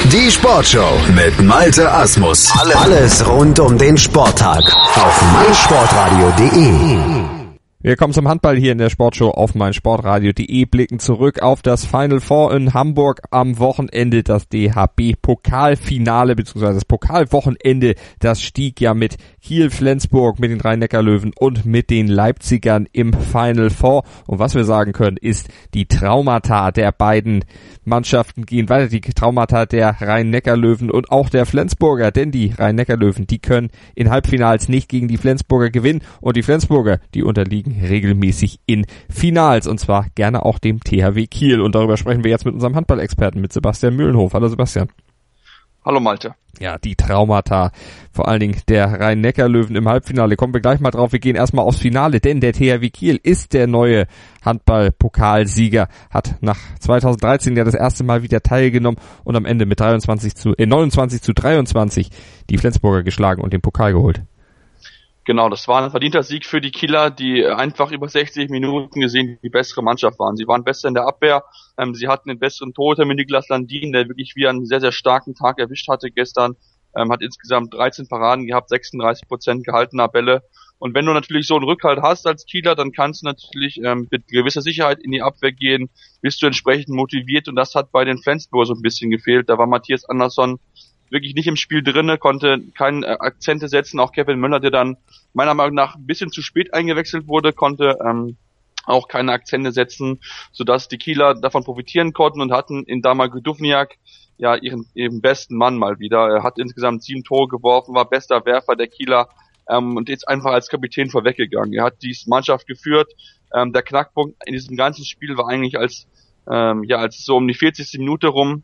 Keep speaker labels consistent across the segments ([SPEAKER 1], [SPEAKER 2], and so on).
[SPEAKER 1] Die Sportshow mit Malte Asmus. Alles rund um den Sporttag auf meinsportradio.de.
[SPEAKER 2] Wir kommen zum Handball hier in der Sportshow auf meinsportradio.de, blicken zurück auf das Final Four in Hamburg am Wochenende, das DHB-Pokalfinale bzw. das Pokalwochenende, das stieg ja mit Kiel, Flensburg, mit den Rhein-Neckar-Löwen und mit den Leipzigern im Final Four. Und was wir sagen können, ist, die Traumata der beiden Mannschaften gehen weiter, die Traumata der Rhein-Neckar-Löwen und auch der Flensburger, denn die Rhein-Neckar-Löwen, die können in Halbfinals nicht gegen die Flensburger gewinnen und die Flensburger, die unterliegen regelmäßig in Finals und zwar gerne auch dem THW Kiel. Und darüber sprechen wir jetzt mit unserem Handballexperten, mit Sebastian Mühlenhof. Hallo Sebastian.
[SPEAKER 3] Hallo Malte.
[SPEAKER 2] Ja, die Traumata, vor allen Dingen der Rhein-Neckar-Löwen im Halbfinale. Kommen wir gleich mal drauf. Wir gehen erstmal aufs Finale, denn der THW Kiel ist der neue Handball-Pokalsieger, hat nach 2013 ja das erste Mal wieder teilgenommen und am Ende mit 29-23 die Flensburger geschlagen und den Pokal geholt.
[SPEAKER 3] Genau, das war ein verdienter Sieg für die Kieler, die einfach über 60 Minuten gesehen die bessere Mannschaft waren. Sie waren besser in der Abwehr, sie hatten den besseren Torhüter mit Niklas Landin, der wirklich wieder einen sehr, sehr starken Tag erwischt hatte gestern, hat insgesamt 13 Paraden gehabt, 36% gehaltener Bälle. Und wenn du natürlich so einen Rückhalt hast als Kieler, dann kannst du natürlich mit gewisser Sicherheit in die Abwehr gehen, bist du entsprechend motiviert und das hat bei den Flensburger so ein bisschen gefehlt. Da war Matthias Andersson wirklich nicht im Spiel drinne, konnte keine Akzente setzen. Auch Kevin Möller, der dann meiner Meinung nach ein bisschen zu spät eingewechselt wurde, konnte auch keine Akzente setzen, sodass die Kieler davon profitieren konnten und hatten in Damir Duvniak ja ihren besten Mann mal wieder. Er hat insgesamt 7 Tore geworfen, war bester Werfer der Kieler und ist einfach als Kapitän vorweggegangen. Er hat die Mannschaft geführt. Der Knackpunkt in diesem ganzen Spiel war eigentlich als es so um die 40. Minute rum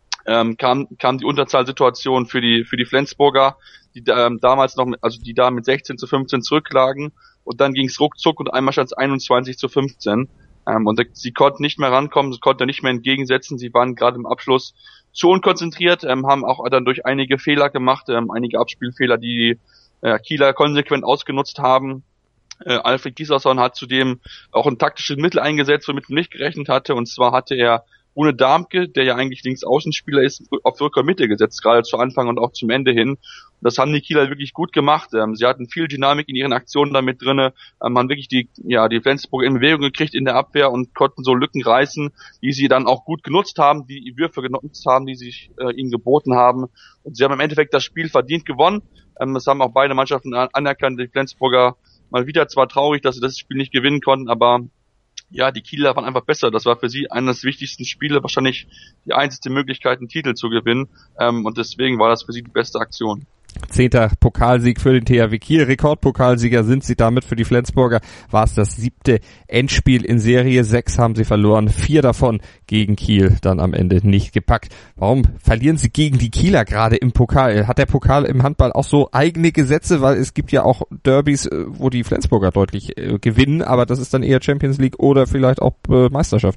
[SPEAKER 3] kam die Unterzahlsituation für die Flensburger, die damals noch die da mit 16-15 zurücklagen und dann ging's ruckzuck und einmal stand es 21-15 und sie konnten nicht mehr rankommen, sie konnten nicht mehr entgegensetzen, sie waren gerade im Abschluss zu unkonzentriert, haben auch dann durch einige Fehler gemacht, einige Abspielfehler, die Kieler konsequent ausgenutzt haben. Alfred Gislason hat zudem auch ein taktisches Mittel eingesetzt, womit man nicht gerechnet hatte, und zwar hatte er Rune Darmke, der ja eigentlich Linksaußenspieler ist, auf Rückermitte gesetzt, gerade zu Anfang und auch zum Ende hin. Und das haben die Kieler wirklich gut gemacht. Sie hatten viel Dynamik in ihren Aktionen damit drinne, haben wirklich die Flensburger in Bewegung gekriegt in der Abwehr und konnten so Lücken reißen, die sie dann auch gut genutzt haben, die Würfe genutzt haben, die sich ihnen geboten haben. Und sie haben im Endeffekt das Spiel verdient gewonnen. Das haben auch beide Mannschaften anerkannt. Die Flensburger mal wieder zwar traurig, dass sie das Spiel nicht gewinnen konnten, aber ja, die Kieler waren einfach besser. Das war für sie eines der wichtigsten Spiele, wahrscheinlich die einzige Möglichkeit, einen Titel zu gewinnen. Und deswegen war das für sie die beste Aktion.
[SPEAKER 2] 10. Pokalsieg für den THW Kiel. Rekordpokalsieger sind sie damit. Für die Flensburger war es das 7. Endspiel in Serie. 6 haben sie verloren, 4 davon gegen Kiel dann am Ende nicht gepackt. Warum verlieren sie gegen die Kieler gerade im Pokal? Hat der Pokal im Handball auch so eigene Gesetze? Weil es gibt ja auch Derbys, wo die Flensburger deutlich gewinnen, aber das ist dann eher Champions League oder vielleicht auch Meisterschaft.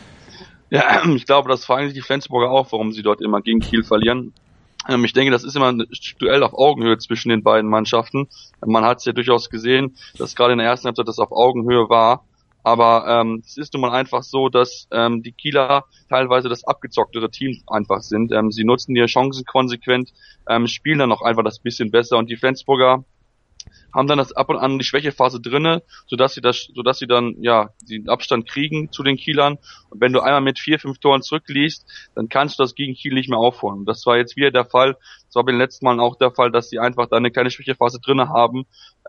[SPEAKER 3] Ja, ich glaube, das fragen sich die Flensburger auch, warum sie dort immer gegen Kiel verlieren. Ich denke, das ist immer ein Duell auf Augenhöhe zwischen den beiden Mannschaften. Man hat es ja durchaus gesehen, dass gerade in der ersten Halbzeit das auf Augenhöhe war. Aber es ist nun mal einfach so, dass die Kieler teilweise das abgezocktere Team einfach sind. Sie nutzen ihre Chancen konsequent, spielen dann auch einfach das bisschen besser. Und die Flensburger haben dann das ab und an die Schwächephase drinne, sodass sie dann den Abstand kriegen zu den Kielern. Und wenn du einmal mit 4-5 Toren zurückliegst, dann kannst du das gegen Kiel nicht mehr aufholen. Und das war jetzt wieder der Fall. Das war bei den letzten Malen auch der Fall, dass sie einfach da eine kleine Schwächephase drinne haben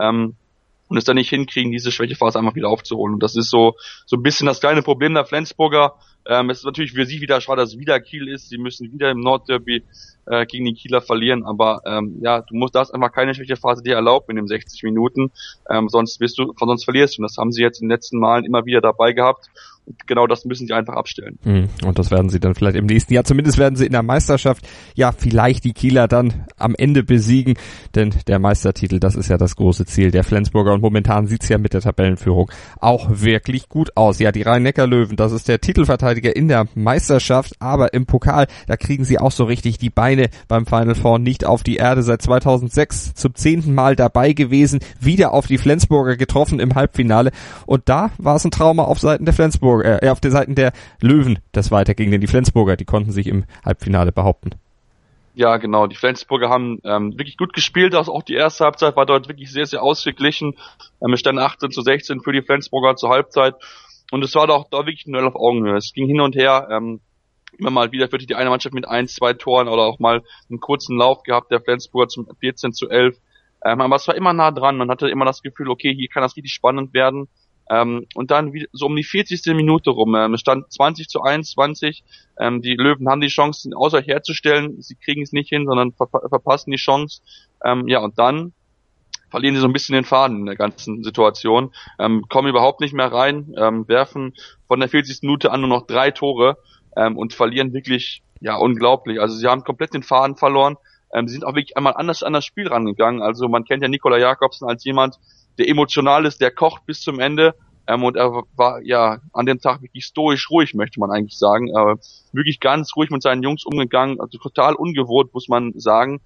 [SPEAKER 3] und es dann nicht hinkriegen, diese Schwächephase einfach wieder aufzuholen. Und das ist so ein bisschen das kleine Problem der Flensburger. Es ist natürlich für sie wieder schade, dass es wieder Kiel ist. Sie müssen wieder im Nordderby gegen die Kieler verlieren, aber du darfst einfach keine Schwächephase dir erlauben in den 60 Minuten, sonst verlierst du. Und das haben sie jetzt in den letzten Malen immer wieder dabei gehabt. Und genau das müssen sie einfach abstellen.
[SPEAKER 2] Und das werden sie dann vielleicht im nächsten Jahr, zumindest werden sie in der Meisterschaft, vielleicht die Kieler dann am Ende besiegen, denn der Meistertitel, das ist ja das große Ziel der Flensburger und momentan sieht's ja mit der Tabellenführung auch wirklich gut aus. Ja, die Rhein-Neckar-Löwen, das ist der Titelverteidiger in der Meisterschaft, aber im Pokal, da kriegen sie auch so richtig die Beine beim Final Four nicht auf die Erde. Seit 2006 zum 10. Mal dabei gewesen, wieder auf die Flensburger getroffen im Halbfinale und da war es ein Trauma auf Seiten der Flensburger, auf den Seiten der Löwen, das weiterging, denn die Flensburger, die konnten sich im Halbfinale behaupten.
[SPEAKER 3] Ja, genau. Die Flensburger haben wirklich gut gespielt. Also auch die erste Halbzeit war dort wirklich sehr, sehr ausgeglichen. Es stand 18-16 für die Flensburger zur Halbzeit. Und es war doch da wirklich ein Duell auf Augenhöhe. Es ging hin und her. Immer mal wieder führte die eine Mannschaft mit 1-2 Toren oder auch mal einen kurzen Lauf gehabt, der Flensburger zum 14-11. Aber es war immer nah dran. Man hatte immer das Gefühl, okay, hier kann das richtig spannend werden. Und dann so um die 40. Minute rum, es stand 20-21, die Löwen haben die Chance, den Ausgleich herzustellen, sie kriegen es nicht hin, sondern verpassen die Chance, und dann verlieren sie so ein bisschen den Faden in der ganzen Situation, kommen überhaupt nicht mehr rein, werfen von der 40. Minute an nur noch 3 Tore, und verlieren wirklich, ja, unglaublich, also sie haben komplett den Faden verloren, sie sind auch wirklich einmal anders an das Spiel rangegangen, also man kennt ja Nikola Jakobsen als jemand, der emotional ist, der kocht bis zum Ende, und er war ja an dem Tag wirklich stoisch ruhig, möchte man eigentlich sagen, wirklich ganz ruhig mit seinen Jungs umgegangen, also total ungewohnt, muss man sagen.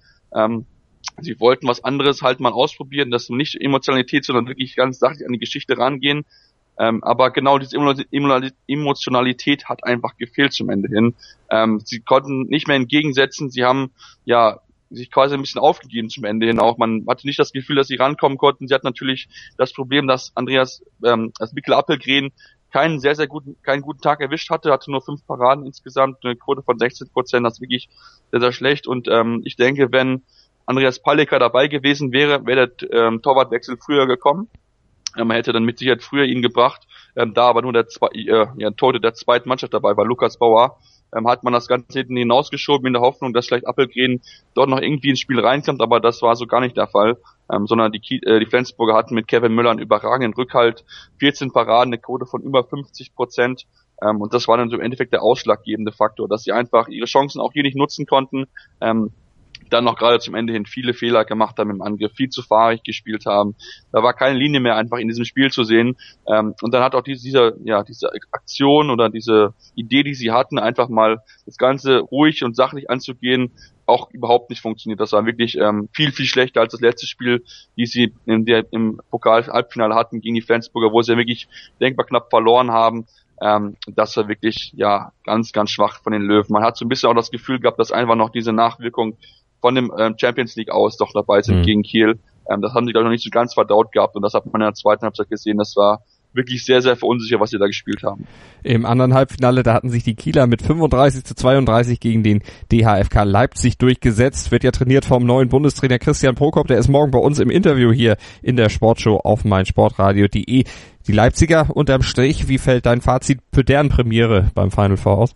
[SPEAKER 3] Sie wollten was anderes halt mal ausprobieren, das nicht Emotionalität, sondern wirklich ganz sachlich an die Geschichte rangehen, aber genau diese Emotionalität hat einfach gefehlt zum Ende hin. Sie konnten nicht mehr entgegensetzen, sie haben ja sich quasi ein bisschen aufgegeben zum Ende hin auch. Man hatte nicht das Gefühl, dass sie rankommen konnten. Sie hatten natürlich das Problem, dass Mikkel Appelgren keinen guten Tag erwischt hatte nur 5 Paraden insgesamt, eine Quote von 16%, das ist wirklich sehr, sehr schlecht. Und ich denke, wenn Andreas Palecker dabei gewesen wäre, wäre der Torwartwechsel früher gekommen. Man hätte dann mit Sicherheit früher ihn gebracht, da aber nur der Torhüter der zweiten Mannschaft dabei war, Lukas Bauer. Hat man das Ganze hinten hinausgeschoben in der Hoffnung, dass vielleicht Appelgren dort noch irgendwie ins Spiel reinkommt, aber das war so gar nicht der Fall, sondern die Flensburger hatten mit Kevin Müller einen überragenden Rückhalt, 14 Paraden, eine Quote von über 50%, und das war dann so im Endeffekt der ausschlaggebende Faktor, dass sie einfach ihre Chancen auch hier nicht nutzen konnten, dann noch gerade zum Ende hin viele Fehler gemacht haben im Angriff, viel zu fahrig gespielt haben. Da war keine Linie mehr einfach in diesem Spiel zu sehen. Und dann hat auch diese Aktion oder diese Idee, die sie hatten, einfach mal das Ganze ruhig und sachlich anzugehen, auch überhaupt nicht funktioniert. Das war wirklich viel, viel schlechter als das letzte Spiel, die sie im Pokal-Halbfinale hatten gegen die Flensburger, wo sie wirklich denkbar knapp verloren haben. Das war wirklich ganz, ganz schwach von den Löwen. Man hat so ein bisschen auch das Gefühl gehabt, dass einfach noch diese Nachwirkung von dem Champions League aus doch dabei sind gegen Kiel. Das haben sie, glaube ich, noch nicht so ganz verdaut gehabt, und das hat man in der zweiten Halbzeit gesehen. Das war wirklich sehr, sehr verunsichert, was sie da gespielt haben.
[SPEAKER 2] Im anderen Halbfinale, da hatten sich die Kieler mit 35-32 gegen den DHFK Leipzig durchgesetzt. Wird ja trainiert vom neuen Bundestrainer Christian Prokop. Der ist morgen bei uns im Interview hier in der Sportshow auf meinsportradio.de. Die Leipziger unterm Strich, wie fällt dein Fazit für deren Premiere beim Final Four aus?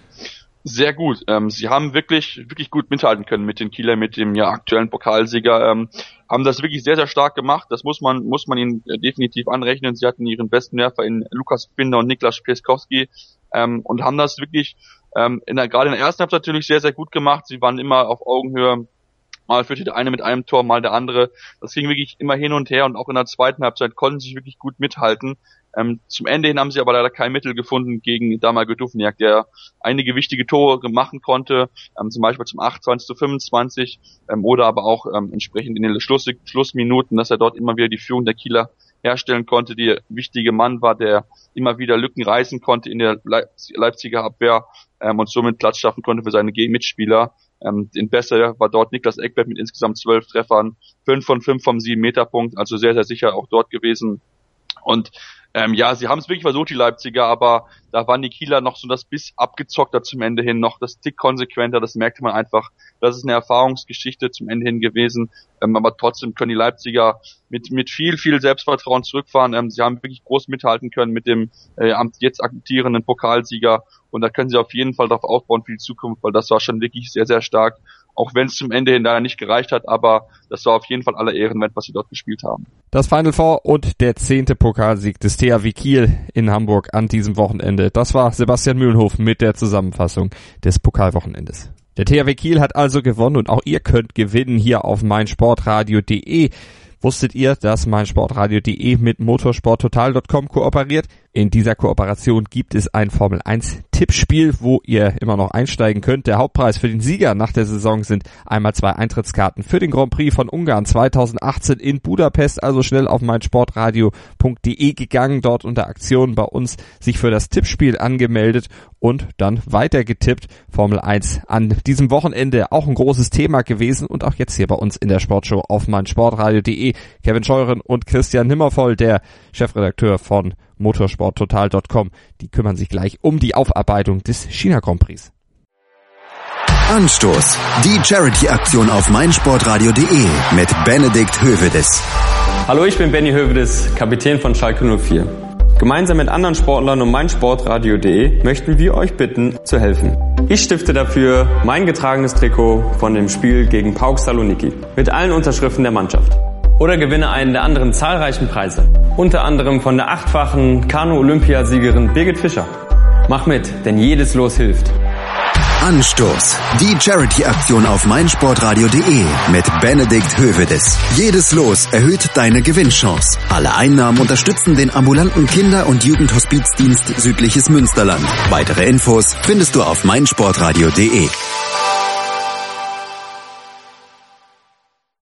[SPEAKER 3] Sehr gut. Sie haben wirklich, wirklich gut mithalten können mit den Kieler, mit dem aktuellen Pokalsieger. Haben das wirklich sehr, sehr stark gemacht. Das muss man ihnen definitiv anrechnen. Sie hatten ihren besten Werfer in Lukas Binder und Niklas Pieskowski, und haben das wirklich gerade in der ersten Halbzeit natürlich sehr, sehr gut gemacht. Sie waren immer auf Augenhöhe. Mal führte der eine mit einem Tor, mal der andere. Das ging wirklich immer hin und her, und auch in der zweiten Halbzeit konnten sie wirklich gut mithalten. Zum Ende hin haben sie aber leider kein Mittel gefunden gegen Damir Duvniak, der einige wichtige Tore machen konnte, zum Beispiel zum 28-25, oder aber auch entsprechend in den Schlussminuten, dass er dort immer wieder die Führung der Kieler herstellen konnte, der wichtige Mann war, der immer wieder Lücken reißen konnte in der Leipziger Abwehr, und somit Platz schaffen konnte für seine Mitspieler. Den besser war dort Niklas Ekberg mit insgesamt 12 Treffern, 5 von 5 vom 7-Meter-Punkt, also sehr, sehr sicher auch dort gewesen. Und sie haben es wirklich versucht, die Leipziger, aber da waren die Kieler noch so das Biss abgezockter zum Ende hin, noch das Tick konsequenter, das merkte man einfach. Das ist eine Erfahrungsgeschichte zum Ende hin gewesen, aber trotzdem können die Leipziger mit viel, viel Selbstvertrauen zurückfahren. Sie haben wirklich groß mithalten können mit dem jetzt amtierenden Pokalsieger, und da können sie auf jeden Fall darauf aufbauen für die Zukunft, weil das war schon wirklich sehr, sehr stark, auch wenn es zum Ende hin leider nicht gereicht hat, aber das war auf jeden Fall aller Ehren wert, was sie dort gespielt haben.
[SPEAKER 2] Das Final Four und der 10. Pokalsieg des THW Kiel in Hamburg an diesem Wochenende. Das war Sebastian Mühlenhof mit der Zusammenfassung des Pokalwochenendes. Der THW Kiel hat also gewonnen, und auch ihr könnt gewinnen hier auf meinsportradio.de. Wusstet ihr, dass meinsportradio.de mit motorsporttotal.com kooperiert? In dieser Kooperation gibt es ein Formel 1 Tippspiel, wo ihr immer noch einsteigen könnt. Der Hauptpreis für den Sieger nach der Saison sind einmal 2 Eintrittskarten für den Grand Prix von Ungarn 2018 in Budapest. Also schnell auf meinsportradio.de gegangen, dort unter Aktionen bei uns sich für das Tippspiel angemeldet und dann weiter getippt. Formel 1 an diesem Wochenende auch ein großes Thema gewesen und auch jetzt hier bei uns in der Sportshow auf meinsportradio.de. Kevin Scheuren und Christian Nimmervoll, der Chefredakteur von motorsporttotal.com, die kümmern sich gleich um die Aufarbeitung des China Grand Prix.
[SPEAKER 1] Anstoß, die Charity-Aktion auf meinsportradio.de mit Benedikt Hövedes.
[SPEAKER 4] Hallo, ich bin Benny Hövedes, Kapitän von Schalke 04. Gemeinsam mit anderen Sportlern und meinsportradio.de möchten wir euch bitten, zu helfen. Ich stifte dafür mein getragenes Trikot von dem Spiel gegen PAOK Saloniki mit allen Unterschriften der Mannschaft. Oder gewinne einen der anderen zahlreichen Preise. Unter anderem von der 8-fachen Kanu-Olympiasiegerin Birgit Fischer. Mach mit, denn jedes Los hilft.
[SPEAKER 1] Anstoß, die Charity-Aktion auf meinsportradio.de mit Benedikt Hövedes. Jedes Los erhöht deine Gewinnchance. Alle Einnahmen unterstützen den ambulanten Kinder- und Jugendhospizdienst Südliches Münsterland. Weitere Infos findest du auf meinsportradio.de.